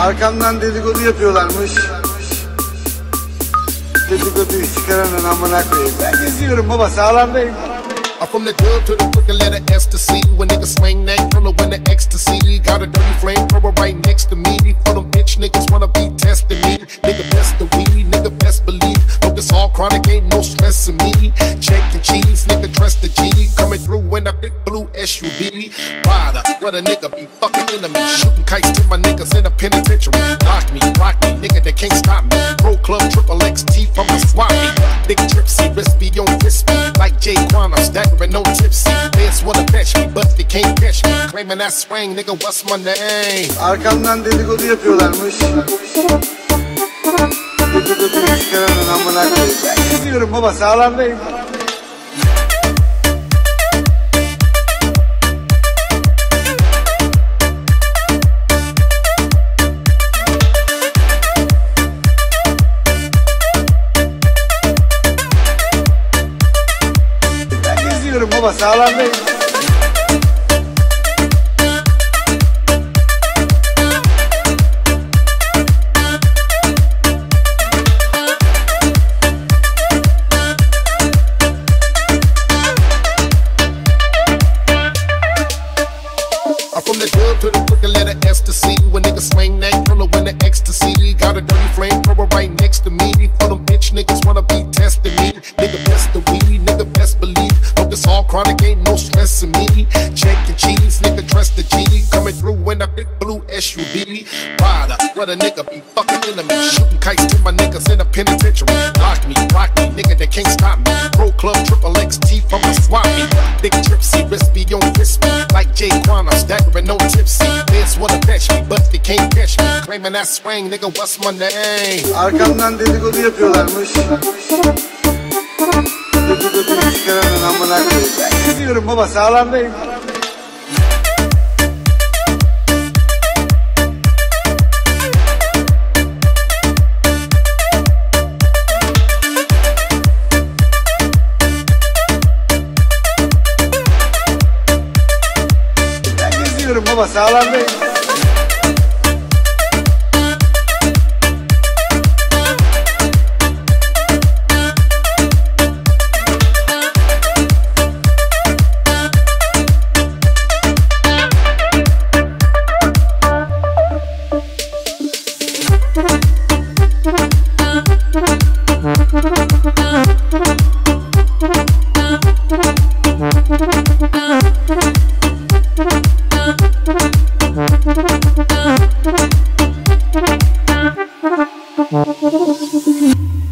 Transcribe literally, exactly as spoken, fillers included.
Arkamdan dedikodu yapıyorlarmış. Dedikoduyu çıkaranın amına koyayım. Ben geziyorum baba, sağlamdayım. I'm from the dub to the crooked letter S to C. When niggas swing that thriller when the ecstasy. Got a dirty flame thrower right next to me. For them bitch niggas wanna be testing me. Nigga best the weed, nigga best believe. Focus all chronic, ain't no stress in me. Check the cheese, nigga trust the G. Coming through in a big blue S U V. Rider, what a nigga be fucking enemy. Shooting kites to my niggas in the penitentiary. Lock me, rock me, nigga they can't stop me. Pro Club, triple X T from a swap me. Big tripsy, crispy on crispy. Like Jay Quan, I'm staggering no tipsy. Fans wanna fetch me, but they can't catch me. Claiming that swing, nigga, what's my name? Arkamdan dedikodu yapıyorlarmış. Dedikoduyu çıkaranın amına koyayım. Ben geziyorum baba, sağlamdayım. Ben geziyorum baba, sağlamdayım. From the dub to the crooked letter S to C. When niggas swing that thriller when the ecstasy. Got a dirty flame thrower right next to me. For them bitch niggas wanna be testing me. Nigga best the weed, nigga best believe. Focus all chronic, ain't no stress in me. Check the cheese, nigga trust the G. Coming through in a big blue S U V. Rider, what a nigga be fucking enemy. Shooting kites to my niggas in the penitentiary. Lock me, rock me, nigga they can't stop me. Pro Club, triple X T from a swap me. Big tripsy, crispy on crispy. Like Jay Quan, I'm staggering no tipsy. Fans wanna fetch me, but they can't catch me. Claiming that swing, nigga, what's my name? Arkamdan dedikodu yapıyorlarmış. Dedikoduyu çıkaranın amına koyayım. Ben geziyorum baba, sağlamdayım. Ben geziyorum baba, sağlamdayım. Thank you.